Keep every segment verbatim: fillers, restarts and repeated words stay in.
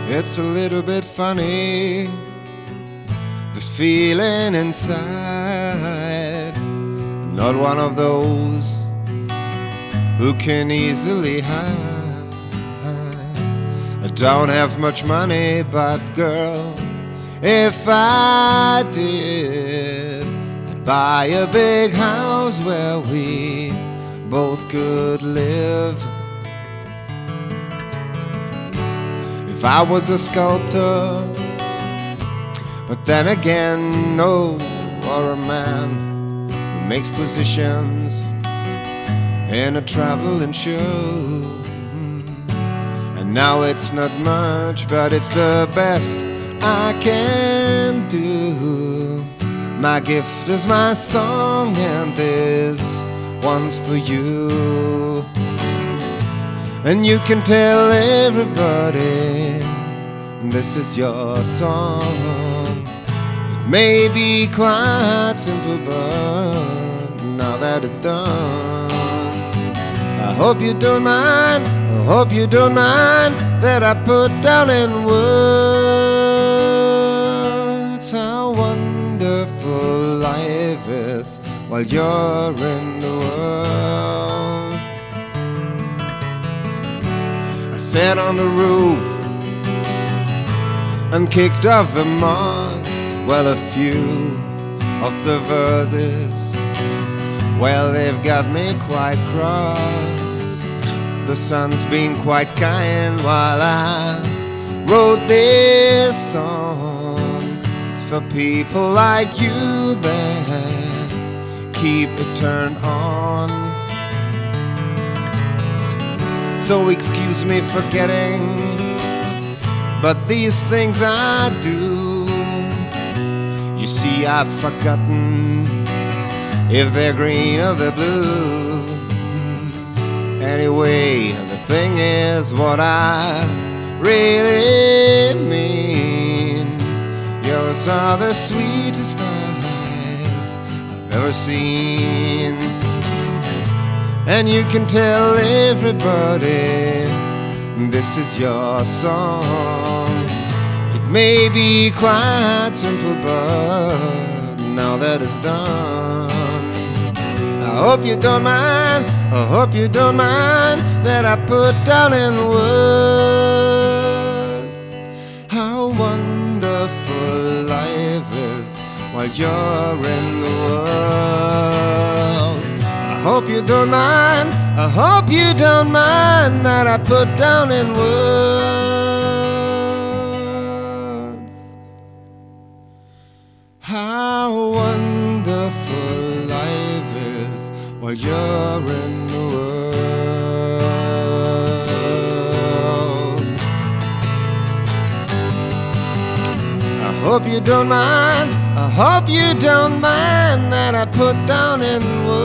It's a little bit funny, this feeling inside. I'm not one of those who can easily hide. I don't have much money, but girl, if I did, I'd buy a big house where we both could live. If I was a sculptor, but then again, no, or a man who makes positions in a traveling show. And now it's not much, but it's the best I can do. My gift is my song, and this one's for you. And you can tell everybody this is your song. It may be quite simple, but now that it's done, I hope you don't mind, I hope you don't mind that I put down in words how wonderful life is while you're in the world. I sat on the roof and kicked off the moss. Well, a few of the verses, well, they've got me quite cross. The sun's been quite kind while I wrote this song. It's for people like you that keep it turned on. So excuse me for getting, but these things I do, you see, I've forgotten if they're green or they're blue. Anyway, the thing is what I really mean. Yours are the sweetest eyes I've ever seen. And you can tell everybody this is your song. It may be quite simple, but now that it's done, I hope you don't mind, I hope you don't mind that I put down in words how wonderful life is while you're in the world. I hope you don't mind, I hope you don't mind that I put down in words how wonderful life is while you're in the world. I hope you don't mind, I hope you don't mind that I put down in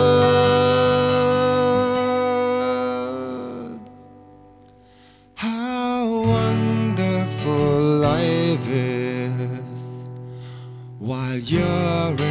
words how wonderful life is while you're in